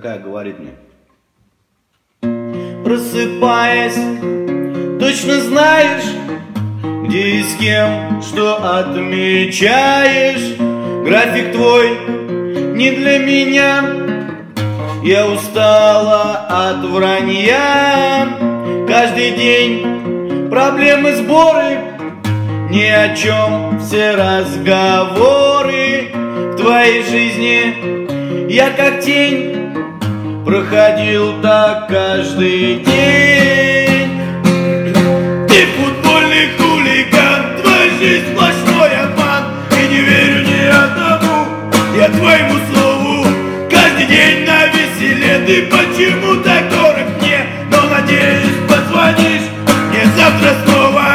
Такая говорит мне: просыпаясь, точно знаешь, где и с кем, что отмечаешь. График твой не для меня, я устала от вранья. Каждый день проблемы, сборы, ни о чем все разговоры. В твоей жизни я как тень, проходил так каждый день. Ты футбольный хулиган, твоя жизнь сплошной обман. И не верю ни одному я твоему слову. Каждый день на веселе, ты почему так дорог мне? Но надеюсь, позвонишь мне завтра снова.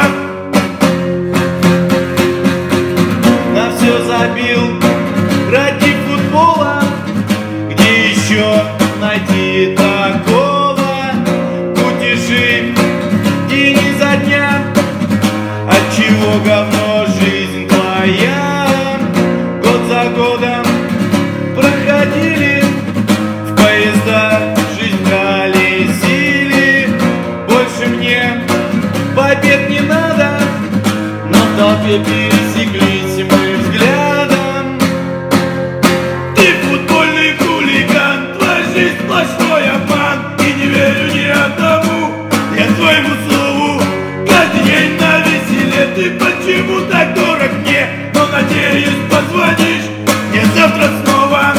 На все забил ради футбола, где еще найти такого? Кутежи день изо дня, отчего говно жизнь твоя? Год за годом проходили, в поезда жизнь колесили. Больше мне побед не надо, но в толпе пересеклись мы взглядом. Ты футбольный хулиган, твоя жизнь сплошной обман. И не верю ни одному я твоему слову. Каждый день на веселе, ты почему так дорог мне? Но надеюсь, позвонишь мне завтра снова.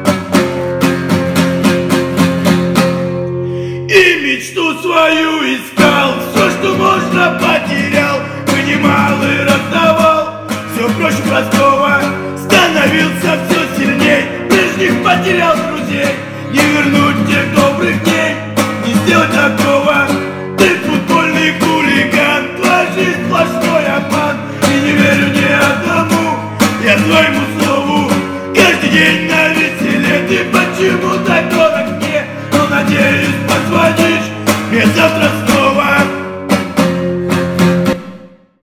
И мечту свою искал, все, что можно, потерял. Вынимал и раздавал, все проще простого. Становился все сильней, прежних потерял друзей. Не вернуть тех добрых дней, не сделать такого. Ты футбольный хулиган, твоя жизнь сплошной обман. И не верю ни одному я твоему слову. Каждый день на веселе, ты почему так дорог мне? Но надеюсь, позвонишь мне завтра снова.